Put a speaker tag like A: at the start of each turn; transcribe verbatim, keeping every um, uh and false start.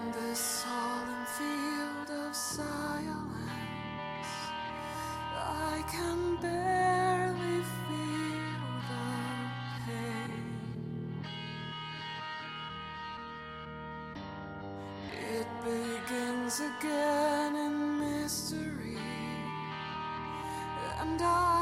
A: this solemn field of silence, I can barely feel the pain. It begins again in mystery, and I